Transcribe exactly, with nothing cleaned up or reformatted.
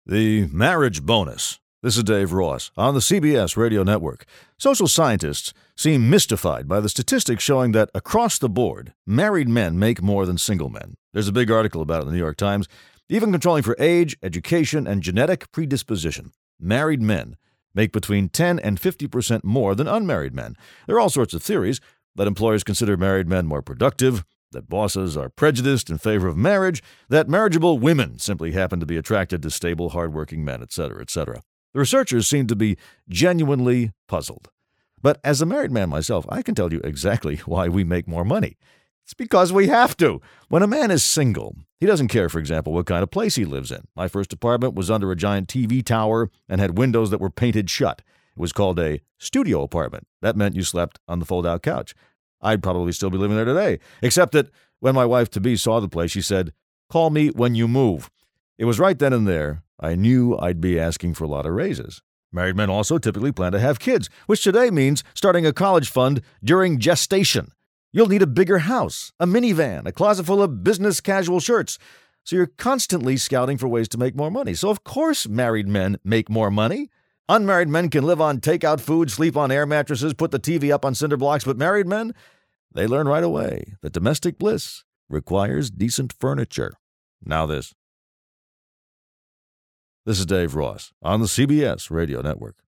The marriage bonus. This is Dave Ross on the C B S Radio Network. Social scientists seem mystified by the statistics showing that across the board, married men make more than single men. There's a big article about it in the New York Times. Even controlling for age, education, and genetic predisposition, married men make between ten and fifty percent more than unmarried men. There are all sorts of theories that employers consider married men more productive, that bosses are prejudiced in favor of marriage, that marriageable women simply happen to be attracted to stable, hardworking men, et cetera, et cetera. The researchers seem to be genuinely puzzled. But as a married man myself, I can tell you exactly why we make more money. It's because we have to. When a man is single, he doesn't care, for example, what kind of place he lives in. My first apartment was under a giant T V tower and had windows that were painted shut. It was called a studio apartment. That meant you slept on the fold-out couch. I'd probably still be living there today, except that when my wife-to-be saw the place, she said, "Call me when you move." It was right then and there I knew I'd be asking for a lot of raises. Married men also typically plan to have kids, which today means starting a college fund during gestation. You'll need a bigger house, a minivan, a closet full of business casual shirts. So you're constantly scouting for ways to make more money. So of course married men make more money. Unmarried men can live on takeout food, sleep on air mattresses, put the T V up on cinder blocks, but married men, they learn right away that domestic bliss requires decent furniture. Now this. This is Dave Ross on the C B S Radio Network.